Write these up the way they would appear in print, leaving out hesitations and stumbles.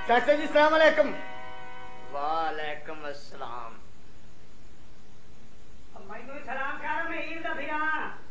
चाचा जी सलाम अलैकुम। वालेकुम अस्सलाम। मैनू सलाम कर, मैं ईद दा फिरा।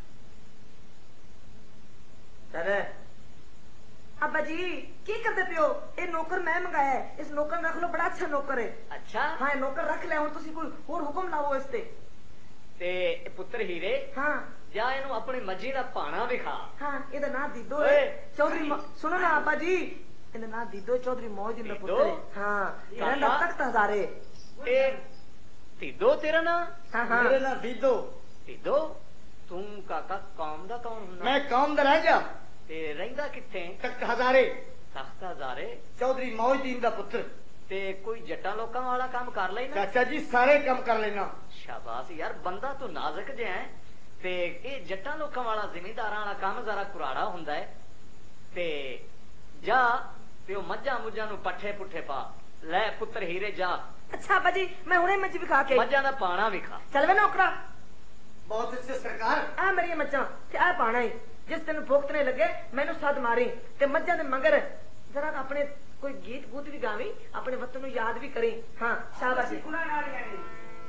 चले अब्बा जी की करते पियो? ये नौकर मैं मंगाया है, इस नौकर रख लो, बड़ा अच्छा नौकर है। अच्छा हाँ नौकर रख लिया, हुण तुसी कोई होर हुक्म लाओ इस ते। ते पुत्र हीरे हाँ जा इनू अपनी मर्जी दा पाना विखा। हाँ इहदा नां दीदो ओए, है। चौधरी सुनो ना अब्बा जी, इहदा नां दीदो चौधरी मौजदीन दा पुत्र है। हाँ रहंदा तख्त हजारे। ए तीदो तेरा ना? हाँ हाँ मेरा नाम दीदो। तीदो तू काका कौम दा कौन हुंदा? मैं कौम दा राजा ते रहिंदा किथे? तख्त हजारे तख्त हजारे। चौधरी मौजदीन दा पुत्र। ते कोई जट्टा लोकां वाला काम कर लेना? चाचा जी सारे काम कर लेना। शाबाश यार, बंदा तो नाजुक जे है। ते ये जट्टा लोकां वाला जिमींदारां वाला काम जरा कुराड़ा हुंदा है। ते जा ते ओ मज्जां मुज्जां नू पट्ठे पुट्ठे पा ले पुत्र हीरे जा। अच्छा अब्बा जी मैं हुणे मज्झ भी खा के मज्जां दा पाना विखा। चल वे नौकरा, बहुत अच्छे सरकार। आ मेरी मज्जां ते आ पाना ही, जिस तेन भुगतने लगे मैनू सद मारी ते मज्जां दे मगर जरा अपने कोई गीत गूत भी गावी, अपने वतन नू याद भी करी। हाँ शाबाश। गुना नालियां ने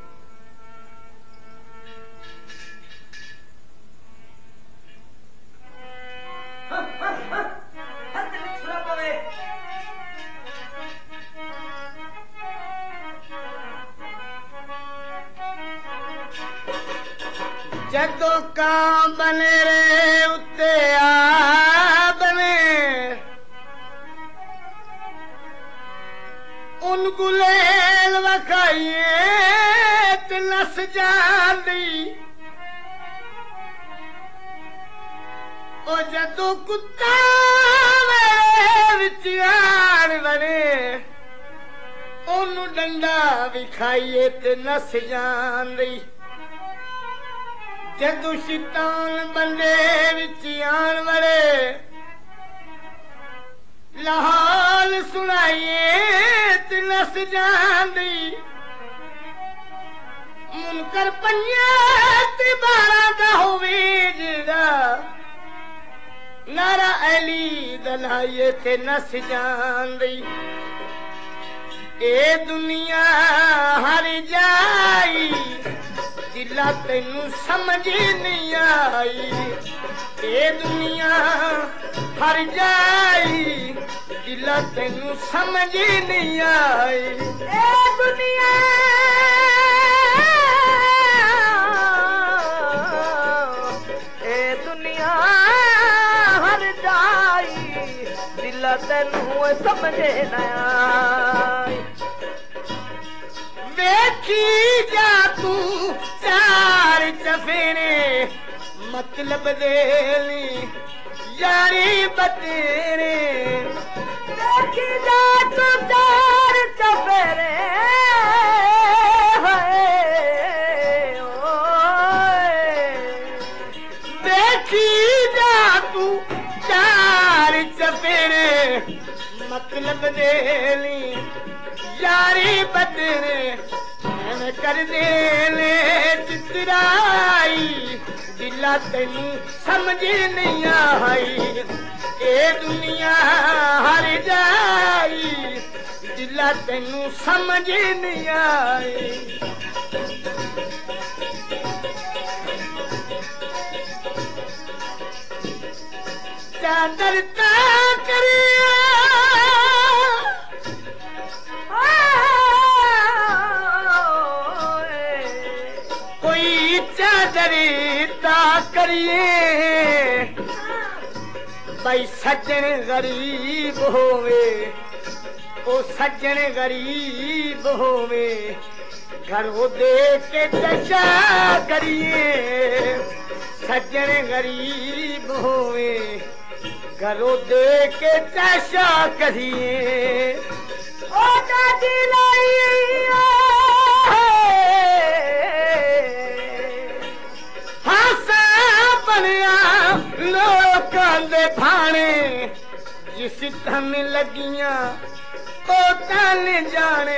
जदों कां बने रे उत्ते आ बने उन गुलेल वखाइए ते नस जांदी। ओ जदों कुत्ता मेरे विच आण बने ओनू डंडा विखाइए ते नस जांदी। जदों शैतान बंदे विच आण वड़े लाल सुनाइए ते नस जांदी। मुनकर पंजां ते 12 दा होवे जेड़ा नारा अली दलाइए ते नस जांदी। ए दुनिया हर जाई दिला तेनू समझ नहीं आई। ए दुनिया हर जाई दिला तेनू समझ नहीं आई। ए दुनिया हर जाई दिल तेनू समझे न आई। देखी जा तू चार चफेरे मतलब देली यारी बतेरे। देखी जा तू चार चफेरे देखी जा तू चार चफेरे मतलब देली यारी बदरे मैं कर देले चितराई दिला तेनू समझ नहीं आई। ए दुनिया हर जाई दिला तेनू समझ नहीं आई। चादर ता करिया कोई चादर ता करिए भाई सज्जन गरीब होवे ओ सज्जन गरीब होवे घरों दे के दशा करिए। सज्जन गरीब होवे घरों दे के दशा करिए। ओ दादी लाई हासा बनया लोकां दे भाने जिस धन लगियां ओ तन जाने।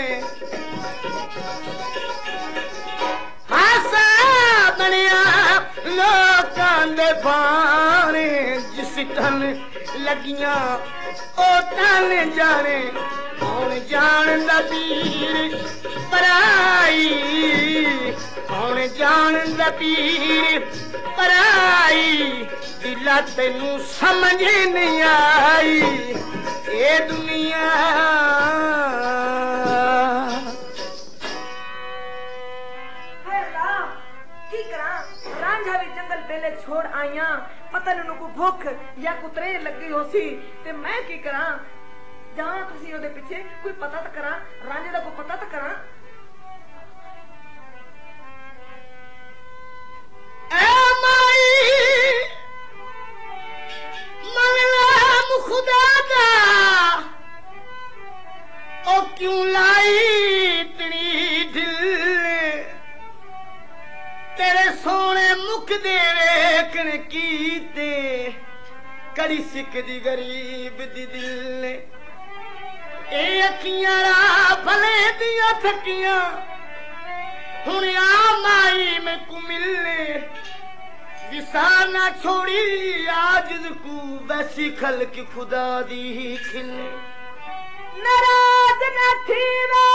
हासा बनया लोकां दे भाने जिस धन लगियां ओ तन जाने। कौन जानदा पीर पराई कौन जानदा पीर पराई दिला तेनू समझ नहीं आई ये दुनिया की करा रांझा भी जंगल बेले छोड़ आईया पता नहीं को भुख या कुतरे लगी होसी ते मैं की करा जावां तुसी ओदे पीछे कोई पता तो करा रांझे दा कोई पता तो करा ए माई मगलाम खुदा दा ओ क्यों लाई इतनी ढिल तेरे सोने मुख दे वेखण कीते कड़ी सिख दी गरीब दी दिल ए अखियां रा भले दियां थकियां हुण आ माई में को मिलने विसाना छोड़ी आजिज को वैसी खल्क खुदा दी खिलने नाराज न थी वे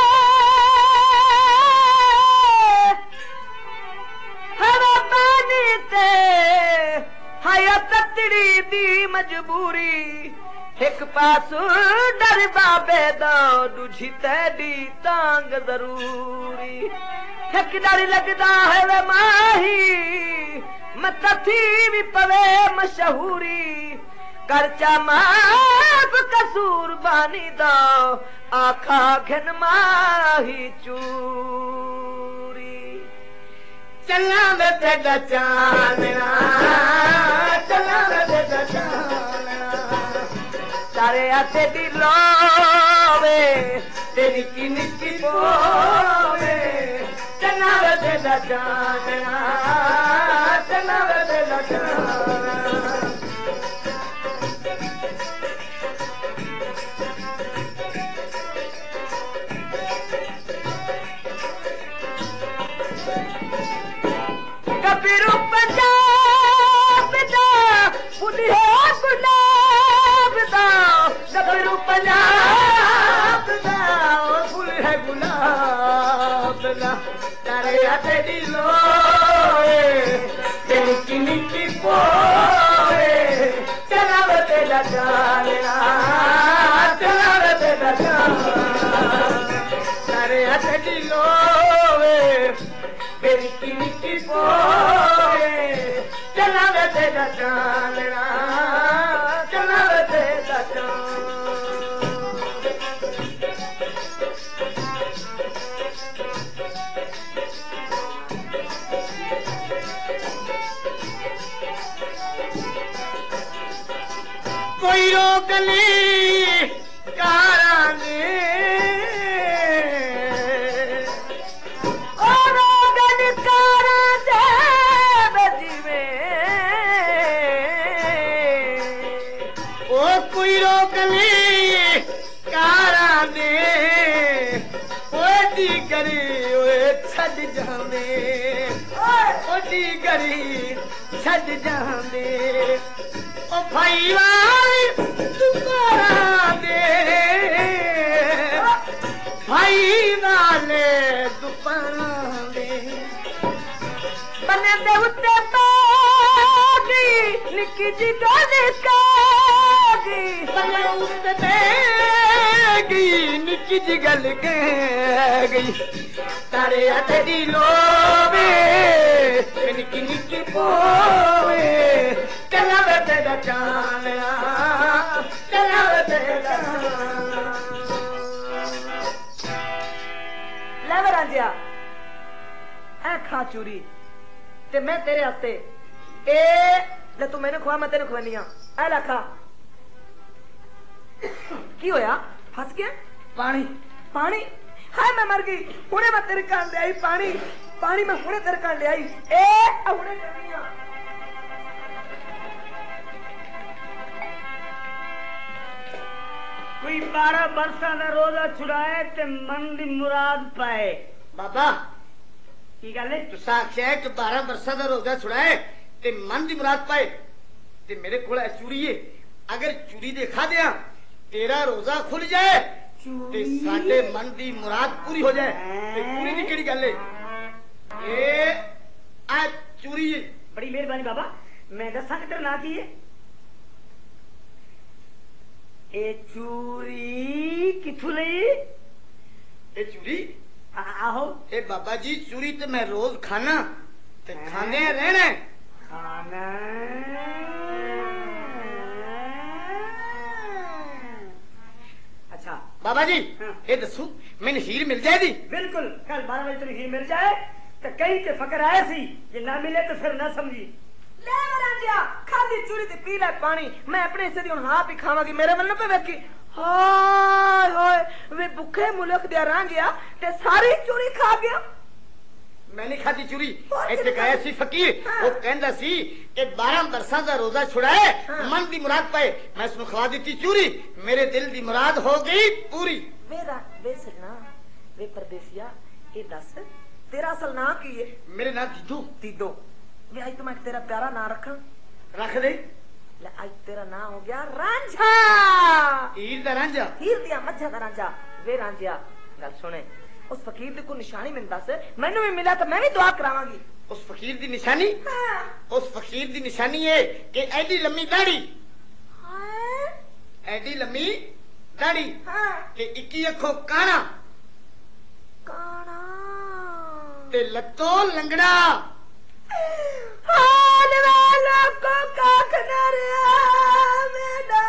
हवा पानी ते हाया ततड़ी दी मजबूरी एक पासू डर बाबे दो दूजी तेरी तांग जरूरी एक डर लगदा है वे माही मत थी भी पवे मशहूरी करचा माफ कसूर बानी दो आखा घन माही चूरी चलना मैं तेरा चांदना चलना मैं तेरा चांदना तारे आते दिलो वे तेरी की निकी पोवे चलना मैं तेरा चांदना चलना मैं तेरा चांदना कबीरू पंजाब दा बुढ़िया गुलाब दा कबीरू पंजाब दा फूल है गुलाब दा तारे आते दिलो तेरी की निकी पोवे चला वे तेरा चांदना चला वे तेरा चांदना तारे आते दिलो तेरी की निकी पोवे चला वे तेरा चांदना चला वे तेरा चांदना कोई रोक ली कारांगे कोई रोक ली कारा दे ओडी गरी ओए छड़ जावे ओडी गरी छड़ जावे ओ भाई वाली दुबारा दे भाई वाले दुबारा दे बने दे उत्ते पागी निकी जी गाने कागी बने उत्ते निकी जी गल गई तारे तेरी लोवे निकी निकी पोवे चला वे तेरा चांदना चला वे तेरा ले वे रांझिया ऐ खा चूरी ते मैं तेरे हस्ते ए ले तू मैंने खुआ मैं तेने खुआनी आ ला खा की होया फंस गया पानी पानी हाय मैं मर गई हुणे मैं तेरे कान ले आई पानी पानी मैं हुणे तेरे कान ले आई ए हुणे करनी आ कोई 12 बरसा का रोजा छुड़ाए ते मन दी मुराद पाए। बाबा की गल है? तुसा आख्या कि 12 बरसा का रोजा छुड़ाए ते मन दी मुराद पाए ते मेरे को चूड़ी है, अगर चूड़ी दिखा दिया तेरा रोजा खुल जाए ਤੇ ਸਾਡੇ ਮਨ ਦੀ ਮੁਰਾਦ ਪੂਰੀ ਹੋ ਜਾਏ ਤੇ ਪੂਰੀ ਦੀ ਕਿਹੜੀ ਗੱਲ ਏ ਇਹ ਆ ਚੂਰੀ बड़ी मेहरबानी बाबा मैं दसा कि तेरा ना की है ए चूरी किथों लई ਇਹ ਚੂਰੀ आहो ਇਹ ਬਾਬਾ ਜੀ ਚੂਰੀ ਤੇ ਮੈਂ ਰੋਜ਼ ਖਾਣਾ ਤੇ ਖਾਂਦੇ ਰਹਿਣਾ खाना अच्छा ਬਾਬਾ ਜੀ ਇਹ ਦੱਸੋ ਮੈਨੂੰ ਹੀਰ ਮਿਲ ਜਾਏਗੀ बिल्कुल कल 12 बजे तक ही मिल जाए तो कहीं के फकर आए सी ये ना मिले तो फिर ना समझी ਲੈ ਰਾਂਝਾ ਖਾਲੀ ਚੂਰੀ ਤੇ ਪੀ ਲੈ ਪਾਣੀ ਮੈਂ ਆਪਣੇ ਹਿੱਸੇ ਦੀ ਹੁਣ ਆਪ ਹੀ ਖਾਵਾਂਗੀ ਮੇਰੇ ਵੱਲ ਨਾ ਪਵੇ ਕਿ ਹਾਏ ਹੋਏ ਵੇ ਭੁੱਖੇ ਮੁਲਕ ਦੇ ਰਾਂਝਾ ਤੇ ਸਾਰੀ ਚੂਰੀ ਖਾ ਗਿਆ ਮੈਂ ਨਹੀਂ ਖਾਦੀ ਚੂਰੀ ਇੱਥੇ ਗਏ ਸੀ ਫਕੀਰ ਉਹ ਕਹਿੰਦਾ ਸੀ ਕਿ 12 ਬਰਸਾਂ ਦਾ ਰੋਜ਼ਾ ਛੁੜਾਏ ਮਨ ਦੀ ਮੁਰਾਦ ਪਏ ਮੈਂ ਉਸ ਨੂੰ ਖਵਾ ਦਿੱਤੀ ਚੂਰੀ ਮੇਰੇ ਦਿਲ ਦੀ ਮੁਰਾਦ ਹੋ ਗਈ ਪੂਰੀ ਵੇ ਸਜਣਾ ਵੇ ਪਰਦੇਸੀਆ ਇਹ ਦੱਸ ਤੇਰਾ ਅਸਲ ਨਾਂ ਕੀ ਹੈ ਮੇਰੇ ਨਾਲ ਦੀਦੂ ਤੀਦੋ ਵੇ ਅੱਜ ਤੋਂ ਮੈਂ ਤੇਰਾ ਪਿਆਰਾ ਨਾਂ ਰੱਖਾਂ ਰੱਖ ਦੇ ਲੈ ਅੱਜ ਤੇਰਾ ਨਾਂ ਹੋ ਗਿਆ ਰਾਂਝਾ ਹੀਰ ਦਾ ਰਾਂਝਾ ਹੀਰ ਦੀਆਂ ਮੱਝਾਂ ਦਾ ਰਾਂਝਾ ਵੇ ਰਾਂਝਾ ਗੱਲ ਸੁਣੇ ਉਸ ਫਕੀਰ ਦੀ ਕੋਈ ਨਿਸ਼ਾਨੀ ਮੈਨੂੰ ਦੱਸ ਮੈਨੂੰ ਵੀ ਮਿਲਾ ਤਾਂ ਮੈਂ ਵੀ ਦੁਆ ਕਰਾਵਾਂਗੀ ਉਸ ਫਕੀਰ ਦੀ ਨਿਸ਼ਾਨੀ ਉਸ ਫਕੀਰ ਦੀ ਨਿਸ਼ਾਨੀ ਹੈ ਕਿ ਐਡੀ ਲੰਮੀ ਦਾੜੀ ਐਡੀ ਲੰਮੀ ਦਾੜੀ ਕਿ 21 ਅੱਖੋਂ ਕਾਣਾ ਕਾਣਾ ਤੇ ਲੱਤੋਂ ਲੰਗੜਾ ਹਾਲ ਵਾਲਾ ਕੋ ਕਾਖ ਨਾ ਰਿਆ ਮੇਰਾ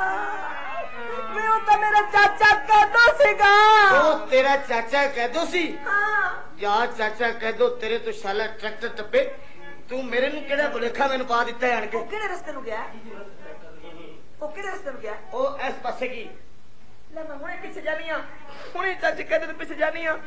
ਮੈਂ ਤਾਂ ਮੇਰਾ ਚਾਚਾ ਕਹਦਾ ਸੀਗਾ ਉਹ ਤੇਰਾ ਚਾਚਾ ਕਹਿ ਦੋ ਸੀ ਹਾਂ ਯਾਰ ਚਾਚਾ ਕਹਿ ਦੋ ਤੇਰੇ ਤੋਂ ਸ਼ਾਲਾ ਟਰੈਕਟਰ ਟੱਪੇ ਤੂੰ ਮੇਰੇ ਨੂੰ ਕਿਹੜਾ ਭੁਲੇਖਾ ਮੈਨੂੰ ਪਾ ਦਿੱਤਾ ਆਣ ਕੇ ਉਹ ਕਿਹੜੇ ਰਸਤੇ ਨੂੰ ਗਿਆ ਉਹ ਕਿਹੜੇ ਰਸਤੇ ਨੂੰ ਗਿਆ ਉਹ ਇਸ ਪਾਸੇ ਕੀ ਲੈ ਮੈਂ ਹੁਣੇ ਪਿੱਛੇ ਜਾਨੀ ਆ ਹੁਣੇ ਚਾਚੇ ਕਹਿੰਦੇ ਪਿੱਛੇ ਜਾਨੀ ਆ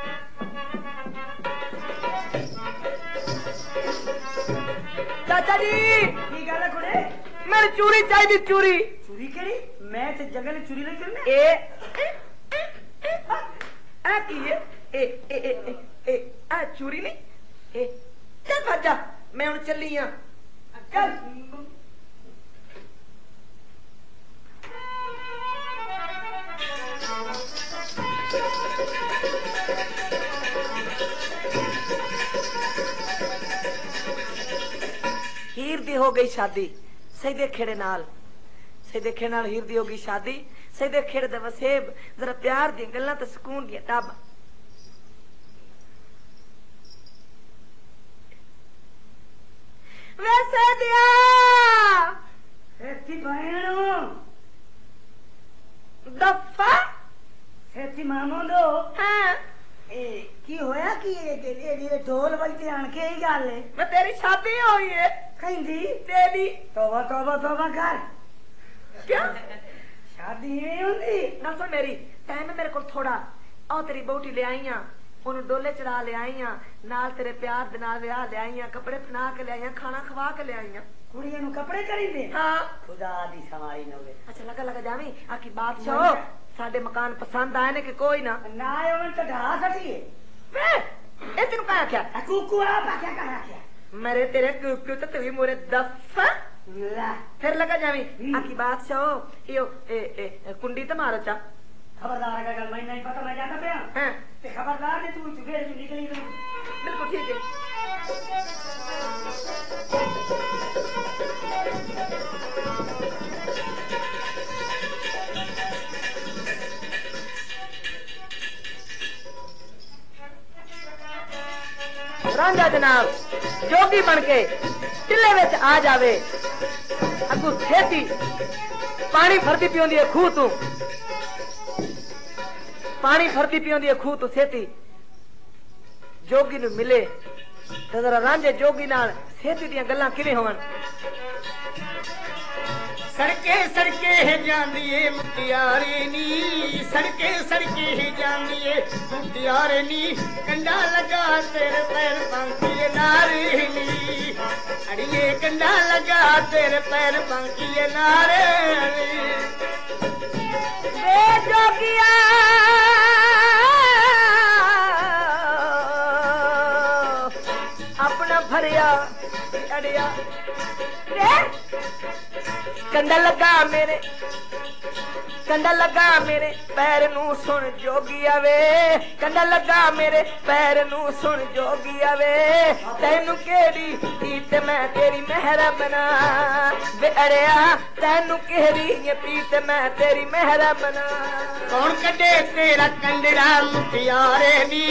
ਚਾਚਾ ਜੀ की गल है कुड़े ਮੈਨੂੰ ਚੂਰੀ ਚਾਹੀਦੀ ਚੂਰੀ चूरी केड़ी मैं ते जगह ने चूरी नहीं करना ਇਹ ਆ ਕੀ ਹੈ ਇਹ ਆ ਚੂਰੀ ਨਹੀਂ ਇਹ ਚੱਲ ਭੱਜ ਜਾ ਮੈਂ ਹੁਣ ਚੱਲੀ ਆ ਚੱਲ ਹੀਰ ਦੀ ਹੋ ਗਈ ਸ਼ਾਦੀ ਸੈਦੇ ਖੇੜੇ ਨਾਲ ਹੀਰ ਦੀ ਹੋ ਗਈ ਸ਼ਾਦੀ ਸੈਦੇ ਖੇੜੇ ਦਾ ਵਸੇਬ ਜ਼ਰਾ ਪਿਆਰ ਦੀਆਂ ਗੱਲਾਂ ਤੇ ਸਕੂਨ ਦੀਆਂ ਟੱਬ ਵੈਸੇ ਦਿਆ सेठी बहनों ਦਫਾ सेठी मामो दो ਹਾਂ ए की होया कि ये ढोल बजते आन के ही गल है ਮੈਂ ਤੇਰੀ ਸ਼ਾਦੀ ਹੋਈ ਏ कहंदी ਤੇਰੀ तौबा तौबा तौबा कर ਕਿਆ शादी नहीं होंदी ਨਾ ਸੁਣ ਮੇਰੀ ਟਾਈਮ ਹੈ ਮੇਰੇ ਕੋਲ ਥੋੜਾ ਆਹ ਤੇਰੀ ਬਹੂਟੀ ਲੈ ਆਈਆਂ ਉਹਨੂੰ ਡੋਲੇ ਚੜਾ ਲੈ ਆਈਆਂ ਨਾਲ ਤੇਰੇ ਪਿਆਰ ਦੇ ਨਾਲ ਵਿਆਹ ਲੈ ਆਈਆਂ ਕੱਪੜੇ ਪਹਨਾ ਕੇ ਲੈ ਆਈਆਂ ਖਾਣਾ ਖਵਾ ਕੇ ਲੈ ਆਈਆਂ कुड़िया नु कपड़े करींदे ਹਾਂ खुदा दी सवारी न होवे ਅੱਛਾ ਲਗਾ ਜਾਵੀਂ ਆਕੀ ਬਾਦਸ਼ਾਹ ਸਾਡੇ ਮਕਾਨ ਪਸੰਦ ਆਏ ਨੇ ਕਿ ਕੋਈ ਨਾ ना आवन तो ढा सटी ਵੇ ਇਹ ਤੈਨੂੰ ਕਹਿਆ ਕਿਆ कुकू आप क्या कहा क्या ਮੇਰੇ ਤੇਰੇ ਕੁੱਕੂ ਤੇ ਤੂੰ ਮੋਰੇ ਦਫਾ ला ਫਿਰ ਲਗਾ ਜਾਵੀਂ ਆਕੀ ਬਾਦਸ਼ਾਹ ਇਹ ਕੁੰਡੀ ਤੇ ਮਾਰੋ ਚਾ खबरदार अगर मैं नहीं पता मैं जाता पे ਹਾਂ ते खबरदार ने तू चुगेड़ से निकली तो ਬਿਲਕੁਲ ਠੀਕ ਹੈ ਰਾਂਝਾ ਜਨਾਬ ਜੋਗੀ ਬਣ ਕੇ ਟਿੱਲੇ ਵਿੱਚ ਆ ਜਾਵੇ ਅੱਗੂ ਛੇਤੀ ਪਾਣੀ ਫਰਦੀ ਪਿਉਂਦੀ ਹੈ ਖੂਹ ਤੋਂ ਪਾਣੀ ਫਰਦੀ ਪਿਉਂਦੀ ਹੈ ਖੂਹ ਤੋਂ ਛੇਤੀ ਜੋਗੀ ਨੂੰ ਮਿਲੇ ਤੇ ਜ਼ਰਾ ਰਾਂਝੇ ਜੋਗੀ ਨਾਲ ਛੇਤੀ ਦੀਆਂ ਗੱਲਾਂ ਕਿਵੇਂ ਹੋਣ ਸੜਕੇ ਸੜਕੇ ਹੈ ਜਾਂਦੀ ਏ ਮੁਟਿਆਰੇ ਨੀ ਸੜਕੇ ਹੀ ਜਾਂਦੀ ਏ ਮੁਟਿਆਰੇ ਨੀ ਕੰਡਾ ਲਗਾ ਤੇਰੇ ਪੈਰ ਪੰਕੀਏ ਨਾਰੇ ਨੀ ਅੜੀਏ ਕੰਡਾ ਲਗਾ ਤੇਰੇ ਪੈਰ ਪੰਕੀਏ ਨਾਰੇ ਨੀ ਵੇ ਜੋਗੀਆ ਆਪਣਾ ਭਰਿਆ ਅੜਿਆ ਵੇ ਕੰਡਾ ਲੱਗਾ ਮੇਰੇ कंडा लगा मेरे पैर नू सुन जोगिया वे कंडा लगा मेरे पैर नू सुन जोगिया वे तैनू केड़ी पीत मैं तेरी मेहरा बना वे अड़िया तैनू केड़ी ये पीत मैं तेरी मेहरा बना कौन कटे तेरा कंडरा मुटियारे नी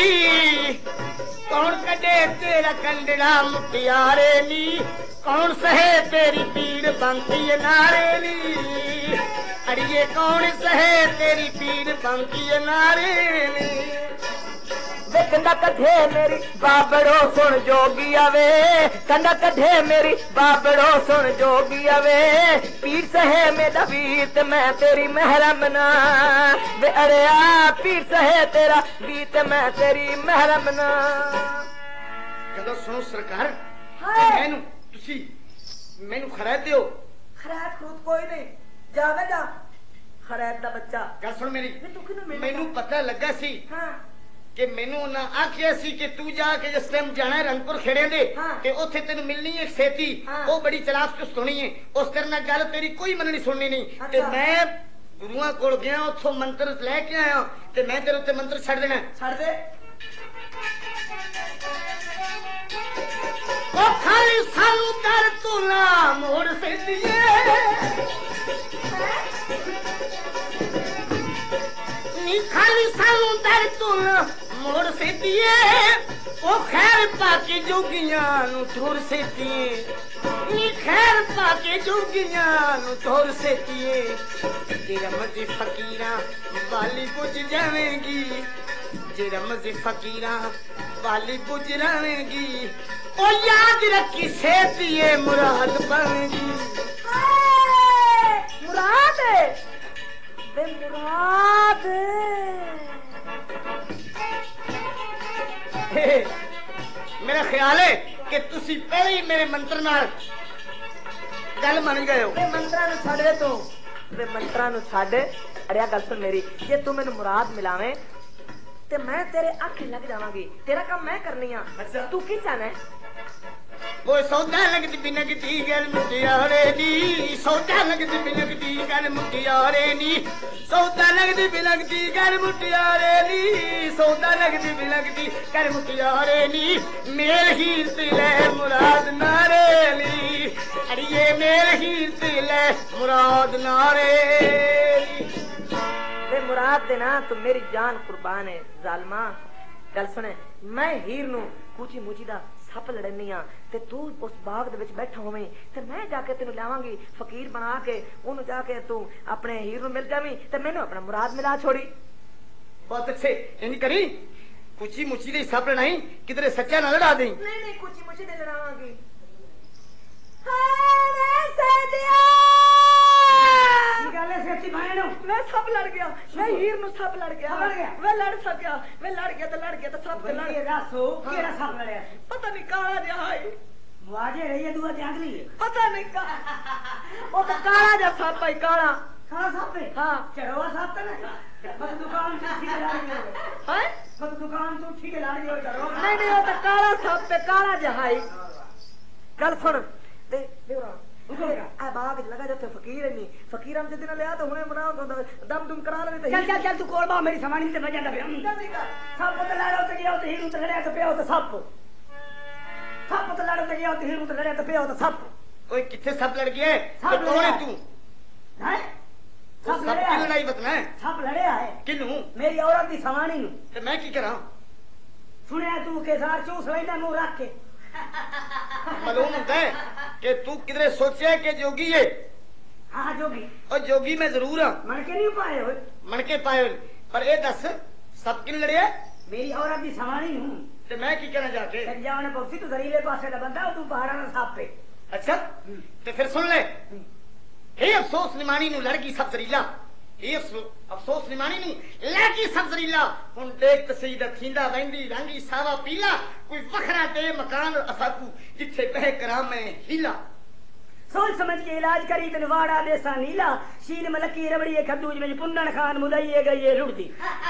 कौन कटे तेरा कंडरा मुटियारे नी कौन सहे तेरी पीड़ बंकी नारे नी अड़िए कौन सहे तेरी पीड़ बंकी नारे नी वे कंडा कढ़े मेरी बाबड़ो सुन जोगिया वे कंडा कढ़े मेरी बाबड़ो सुन जोगिया वे पीर सहे मेरा बीत मैं तेरी मेहरा बना वे अड़िया पीर सहे तेरा बीत मैं तेरी मेहरा बना चलो सुनो सरकार हाय। मैनू तुसी मैनू खराद दियो खराब खुद कोई नहीं जावे जा खराब दा बच्चा गल सुन मेरी मैं तू किनु मिलना मैनू पता लगा सी हां कि मैनू ना आखिया सी कि तू जाके जिस टाइम जाना है रंगपुर खेड़े दे हाँ। ते ओथे तेन मिलनी है सेती हाँ। वो बड़ी चलाक चुस्त होनी है उस तेरे नाल गल तेरी कोई मननी सुननी नहीं ते अच्छा। मैं गुरुआं कोल गया उथों मंत्र लेके आया ते मैं तेरे उत्ते मंत्र छड़ देना छड़ दे ओ खाली सानू कर तू ना मोड़ से दिए नी खाली सानू कर तू ना मोड़ से दिए ओ खैर पाके जोगियां नु ठोर से दिए नी खैर पाके जोगियां नु ठोर से दिए तेरा मजी फकीरा वाली बुझ जावेगी जेरा मजी फकीरा वाली बुझ रहेगी ओ याद रखी सेती ये मुराद बनेगी मुराद बे मुराद मेरा ख्याल है कि तुसी पहले ही मेरे मंत्र नाल गल मन गए हो बे मंत्रा नु छड़ दे तू बे मंत्रा नु छड़ अड़िया गल सुन मेरी जे तू मैनू मुराद मिलावे ते मैं तेरे आखे लग जावांगी तेरा काम मैं करनी आ अच्छा। तू की चाहना है वो सौदा लगती बिनगती गल मुटियारे नी सौदा लगती बिनगती गल मुटियारे नी सौदा लगती बिनगती गल मुटियारे नी सौदा लगती बिनगती गल मुटियारे नी मेर हीर तिले मुराद नारे नी अड़िए मेर हीर तिले मुराद नारे नी बे मुराद देना तू मेरी जान कुर्बान है जालमा गल सुने मैं हीर नु कुची मुची दा सप लड़नी आ ते तू उस बाग दे विच बैठा होवें ते मैं जाके तेनु लावांगी फकीर बना के ओनु जाके तू अपने हीर नु मिल जावीं ते मैनू अपना मुराद मिला छोड़ी बहुत अच्छे इंज करी कुची मुची दे सब लड़ाई किधरे सच्चा ना लड़ा दें नहीं नहीं कुची मुची दे लड़ावांगी हाय मैं सदिया निकाले सेती भाई नु मैं सब लड़ गया मैं हीर नु सब लड़ गया लड़ गया? मैं लड़ सकिया मैं लड़ गया तो सब ते लड़ ये रासो केरा साफ लड़या पता नहीं काला जा है वाजे रही है दुआ जागली पता नहीं का वो तो काला जा सप है काला खाना साफ है हाँ चढ़वा साफ तो ना बस दुकान से ठीक ला रही हो हैं बस दुकान तो ठीक ला रही हो चढ़वा नहीं नहीं वो तो काला सप पे काला जा है गल सुन दे देवरा आ बाग लगा जाते फकीर नहीं फकीर हम जितना ले आ तो हुने बनाओ दम दुम करा ले चल चल चल तू कोल बा मेरी समानी ते बजा दबे जल्दी कर सब तो लड़ो ते गया तो हीरू ते लड़या तो पे हो तो सब तो लड़ो ते गया तो हीरू ते लड़या तो पे हो तो सब ओए किथे सब लड़ गया है सब तो कौन है लड़या। तू हैं वो सब सब लड़या की है। लड़ाई बतना है सब लड़या है किनू मेरी औरत दी समानी नु ते मैं की करा सुनया तू के सार चूस लेना मुंह रख के मालूम होता है कि तू किधरे सोचे कि जोगी है हां जोगी और जोगी मैं जरूर हाँ मन के नहीं पाए हो मन के पाए पर ये दस सब किन लड़े मेरी औरत दी समानी नु ते मैं की करना जाके जाने पौसी तू जरीले पासे दा बंदा तू पहाड़ा ना साफ पे अच्छा ते फिर सुन ले हे अफसोस निमानी नु लड़की सब जरीला हे अफसोस निमानी नु लड़की सब जरीला हुन देख तसीद थींदा वेंदी रंगी सावा पीला कोई वखरा दे मकान असाकू जिथे बह करा मैं हीला सोच समझ के इलाज करी तन वाड़ा देसा नीला शील में लकी रबड़ी खद्दूज में पुन्नन खान मुदइए गई ये रुड़ती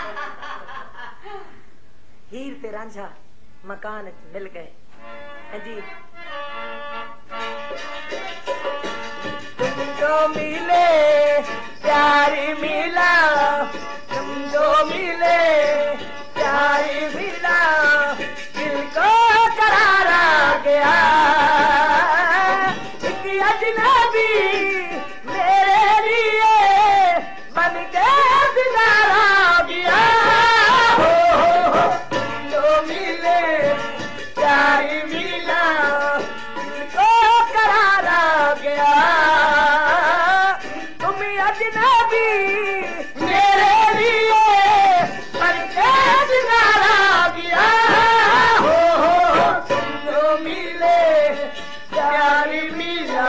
हीर ते रांझा मकान मिल गए जी तुमको मिले प्यारी मिला तुम जो मिले प्यारी मिला दिल को करार आ गया एक अजनबी मेरे लिए बन के दिलार आ गया हो जो मिले प्यारी मिला दिल को करार आ गया तुम अजनबी मेरे लिए बन के दिलार आ गया हो जो मिले प्यारी मिला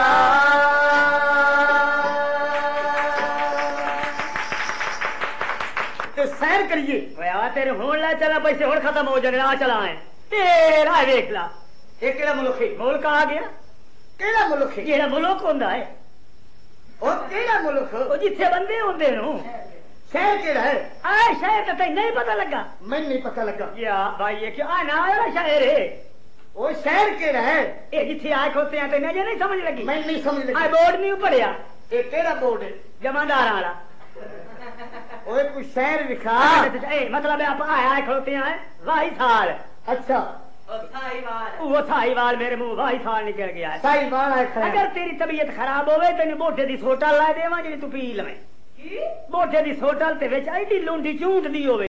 ते सैर करिए आ तेरे होन ला चला पैसे होन खत्म हो जाने आ चला है तेरा देख ला ये केड़ा मुल्क है मुल्क आ गया केड़ा मुल्क है जेड़ा मुल्क होंदा है ओ केड़ा मुल्क ओ जिथे बंदे होंदे नु शहर केड़ा है आ शहर तो तैਨੂੰ नहीं पता लगा मैं नहीं पता लगा या भाई ये क्या आ ना वाला शहर है ओ शहर केड़ा है ये जिथे आए खोते हैं तैਨੂੰ नहीं समझ लगी मैं नहीं समझ आ लगा बोर्ड नहीं पढ़िया ये केड़ा बोर्ड है जमादार वाला ओए कुछ शहर दिखा मतलब आप आए खोते हैं वाही साल अच्छा वो साहिवाल मेरे मुंह वाही साल निकल गया है साई बाल है खड़ा अगर तेरी तबीयत खराब होवे तेन बोटे दी सोटल ला देवा जी तू पी लवे बोटे दी सोटल ते विच एडी लूंडी चूंट दी होवे